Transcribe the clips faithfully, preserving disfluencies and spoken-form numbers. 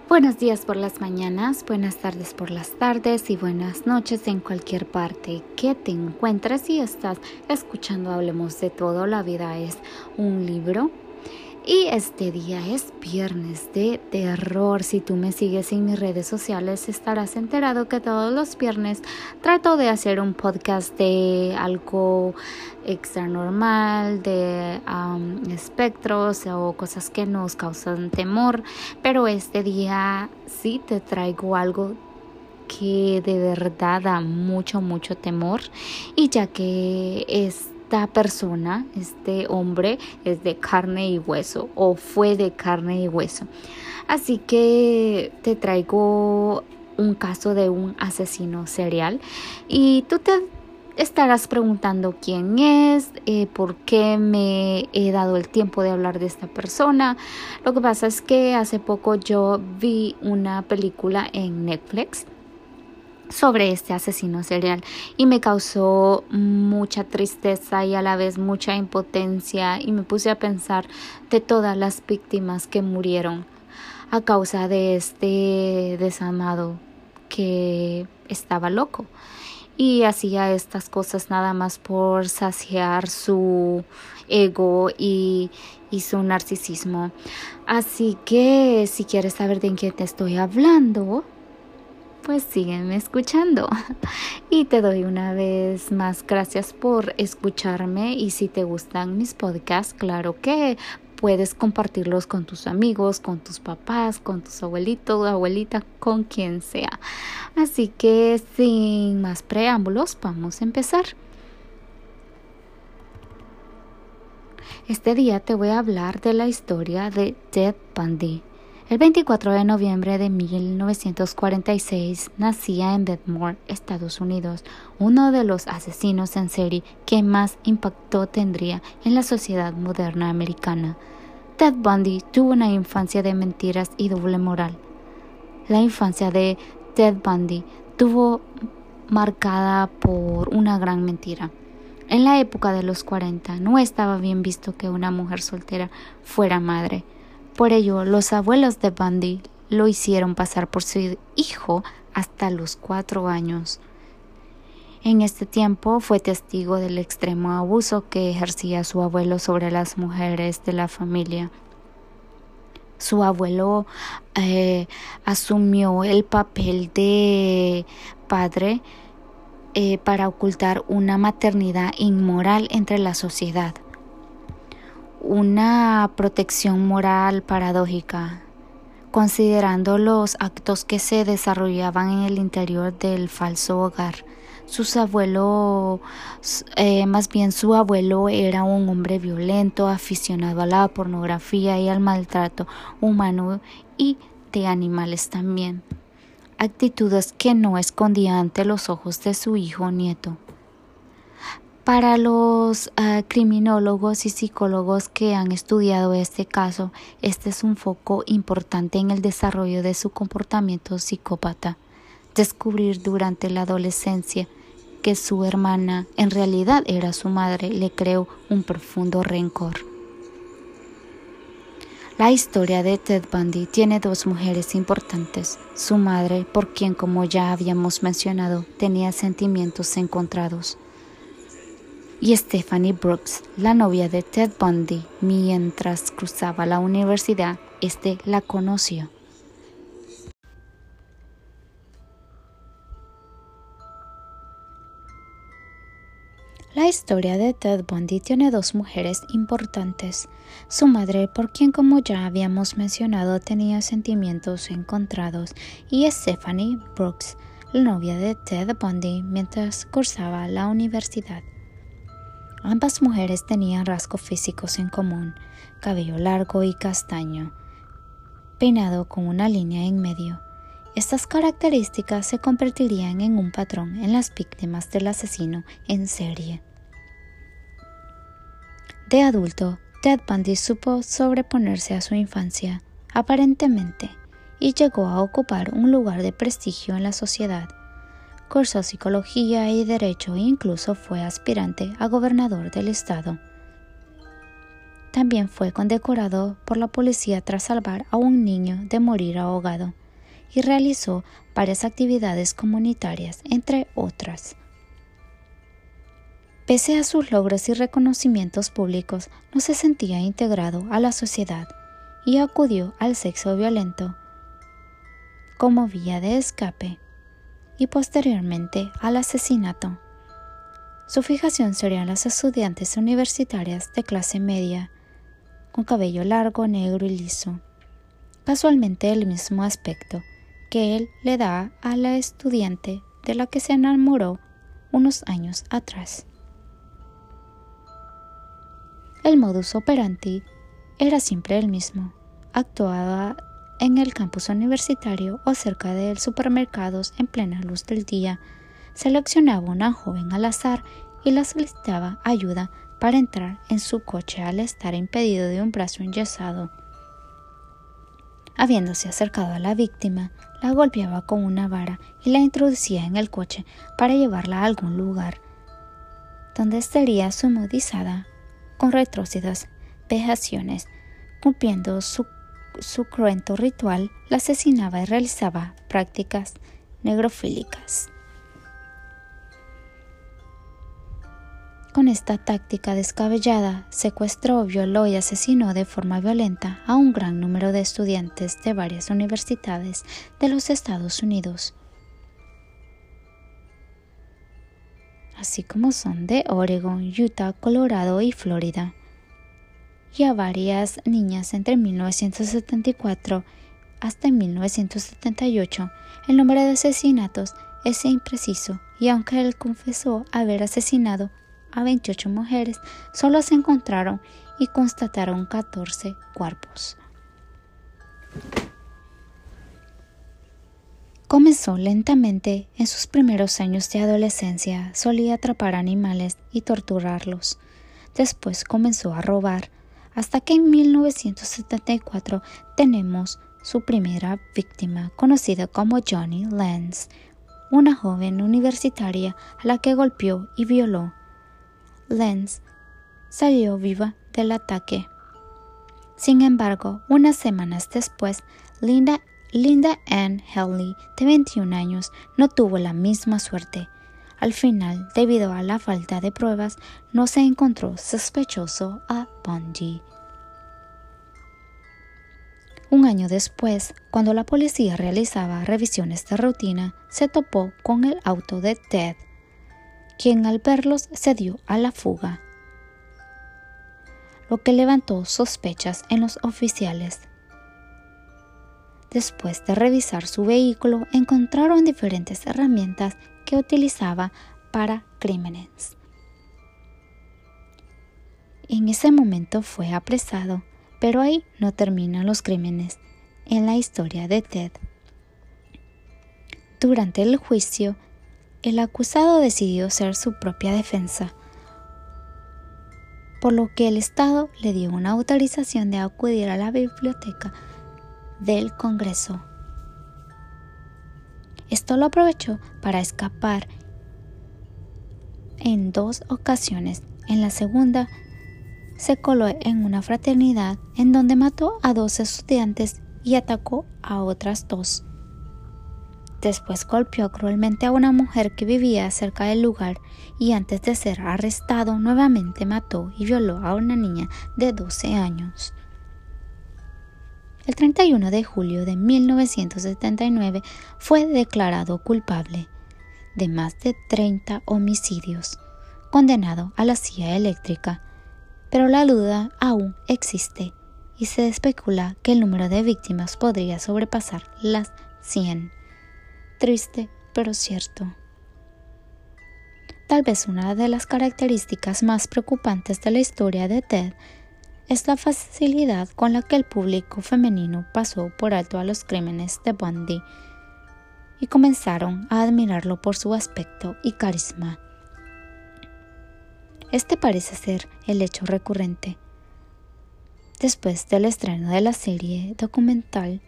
Buenos días por las mañanas, buenas tardes por las tardes y buenas noches en cualquier parte que te encuentres y estás escuchando Hablemos de Todo. La vida es un libro y este día es viernes de terror. Si tú me sigues en mis redes sociales estarás enterado que todos los viernes trato de hacer un podcast de algo extra normal, de um, espectros o cosas que nos causan temor, pero este día sí te traigo algo que de verdad da mucho, mucho temor, y ya que esta persona, este hombre, es de carne y hueso o fue de carne y hueso, así que te traigo un caso de un asesino serial y tú te estarás preguntando quién es, eh, por qué me he dado el tiempo de hablar de esta persona. Lo que pasa es que hace poco yo vi una película en Netflix sobre este asesino serial y me causó mucha tristeza y a la vez mucha impotencia, y me puse a pensar de todas las víctimas que murieron a causa de este desamado que estaba loco y hacía estas cosas nada más por saciar su ego y, y su narcisismo. Así que si quieres saber de quién te estoy hablando, pues sígueme escuchando. Y te doy una vez más gracias por escucharme, y si te gustan mis podcasts, claro que puedes compartirlos con tus amigos, con tus papás, con tus abuelitos, abuelita, con quien sea. Así que sin más preámbulos, vamos a empezar. Este día te voy a hablar de la historia de Ted Bundy. El veinticuatro de noviembre de mil novecientos cuarenta y seis nacía en Baltimore, Estados Unidos, uno de los asesinos en serie que más impacto tendría en la sociedad moderna americana. Ted Bundy tuvo una infancia de mentiras y doble moral. La infancia de Ted Bundy estuvo marcada por una gran mentira. En la época de los cuarenta no estaba bien visto que una mujer soltera fuera madre. Por ello, los abuelos de Bundy lo hicieron pasar por su hijo hasta los cuatro años. En este tiempo fue testigo del extremo abuso que ejercía su abuelo sobre las mujeres de la familia. Su abuelo eh, asumió el papel de padre eh, para ocultar una maternidad inmoral entre la sociedad. Una protección moral paradójica, considerando los actos que se desarrollaban en el interior del falso hogar. Sus abuelos, eh, más bien su abuelo era un hombre violento, aficionado a la pornografía y al maltrato humano y de animales también, actitudes que no escondía ante los ojos de su hijo o nieto. Para los uh, criminólogos y psicólogos que han estudiado este caso, este es un foco importante en el desarrollo de su comportamiento psicópata. Descubrir durante la adolescencia que su hermana en realidad era su madre le creó un profundo rencor. La historia de Ted Bundy tiene dos mujeres importantes. Su madre, por quien, como ya habíamos mencionado, tenía sentimientos encontrados, y Stephanie Brooks, la novia de Ted Bundy. Mientras cruzaba la universidad, este la conoció. La historia de Ted Bundy tiene dos mujeres importantes. Su madre, por quien, como ya habíamos mencionado, tenía sentimientos encontrados, y Stephanie Brooks, la novia de Ted Bundy, mientras cursaba la universidad. Ambas mujeres tenían rasgos físicos en común: cabello largo y castaño, peinado con una línea en medio. Estas características se convertirían en un patrón en las víctimas del asesino en serie. De adulto, Ted Bundy supo sobreponerse a su infancia, aparentemente, y llegó a ocupar un lugar de prestigio en la sociedad. Cursó psicología y derecho e incluso fue aspirante a gobernador del estado. También fue condecorado por la policía tras salvar a un niño de morir ahogado y realizó varias actividades comunitarias, entre otras. Pese a sus logros y reconocimientos públicos, no se sentía integrado a la sociedad y acudió al sexo violento como vía de escape y posteriormente al asesinato. Su fijación serían las estudiantes universitarias de clase media, con cabello largo, negro y liso, casualmente el mismo aspecto que él le da a la estudiante de la que se enamoró unos años atrás. El modus operandi era siempre el mismo. Actuaba en el campus universitario o cerca de supermercados en plena luz del día. Seleccionaba a una joven al azar y la solicitaba ayuda para entrar en su coche al estar impedido de un brazo enyesado. Habiéndose acercado a la víctima, la golpeaba con una vara y la introducía en el coche para llevarla a algún lugar, donde estaría sumudizada con retrócidas vejaciones. Cumpliendo su, su cruento ritual, la asesinaba y realizaba prácticas necrofílicas. Con esta táctica descabellada, secuestró, violó y asesinó de forma violenta a un gran número de estudiantes de varias universidades de los Estados Unidos, así como son de Oregon, Utah, Colorado y Florida, y a varias niñas entre mil novecientos setenta y cuatro hasta mil novecientos setenta y ocho. El número de asesinatos es impreciso y aunque él confesó haber asesinado a veintiocho mujeres, solo se encontraron y constataron catorce cuerpos. Comenzó lentamente. En sus primeros años de adolescencia solía atrapar animales y torturarlos. Después comenzó a robar, hasta que en mil novecientos setenta y cuatro tenemos su primera víctima, conocida como Joni Lenz, una joven universitaria a la que golpeó y violó. Lenz salió viva del ataque. Sin embargo, unas semanas después, Linda, Linda Ann Helly, de veintiún años, no tuvo la misma suerte. Al final, debido a la falta de pruebas, no se encontró sospechoso a Bundy. Un año después, cuando la policía realizaba revisiones de rutina, se topó con el auto de Ted, quien al verlos se dio a la fuga, lo que levantó sospechas en los oficiales. Después de revisar su vehículo, encontraron diferentes herramientas que utilizaba para crímenes. En ese momento fue apresado, pero ahí no terminan los crímenes en la historia de Ted. Durante el juicio, el acusado decidió ser su propia defensa, por lo que el Estado le dio una autorización de acudir a la biblioteca del Congreso. Esto lo aprovechó para escapar en dos ocasiones. En la segunda, se coló en una fraternidad en donde mató a dos estudiantes y atacó a otras dos. Después golpeó cruelmente a una mujer que vivía cerca del lugar y antes de ser arrestado nuevamente mató y violó a una niña de doce años. El treinta y uno de julio de mil novecientos setenta y nueve fue declarado culpable de más de treinta homicidios, condenado a la silla eléctrica, pero la duda aún existe y se especula que el número de víctimas podría sobrepasar las cien. Triste, pero cierto. Tal vez una de las características más preocupantes de la historia de Ted es la facilidad con la que el público femenino pasó por alto a los crímenes de Bundy y comenzaron a admirarlo por su aspecto y carisma. Este parece ser el hecho recurrente. Después del estreno de la serie documental,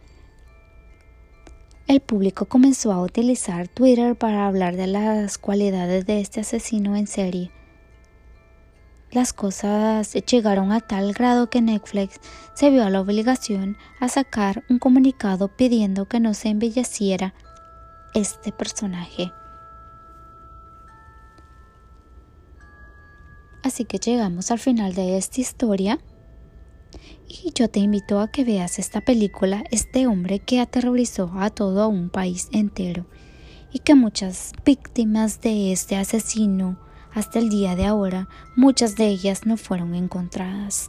el público comenzó a utilizar Twitter para hablar de las cualidades de este asesino en serie. las cosas llegaron a tal grado que Netflix se vio a la obligación a sacar un comunicado pidiendo que no se embelleciera este personaje. Así que llegamos al final de esta historia y yo te invito a que veas esta película, este hombre que aterrorizó a todo un país entero y que muchas víctimas de este asesino hasta el día de ahora, muchas de ellas no fueron encontradas.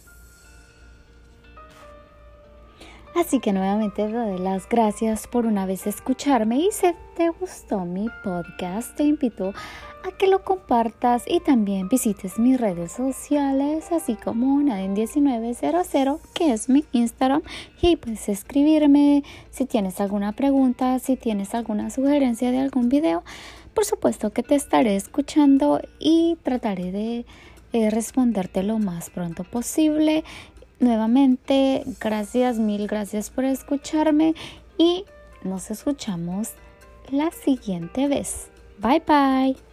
Así que nuevamente te doy las gracias por una vez escucharme y si te gustó mi podcast te invito a que lo compartas y también visites mis redes sociales así como Nadine diecinueve cero cero que es mi Instagram y puedes escribirme si tienes alguna pregunta, si tienes alguna sugerencia de algún video. Por supuesto que te estaré escuchando y trataré de eh, responderte lo más pronto posible. Nuevamente, gracias, mil gracias por escucharme y nos escuchamos la siguiente vez. Bye bye.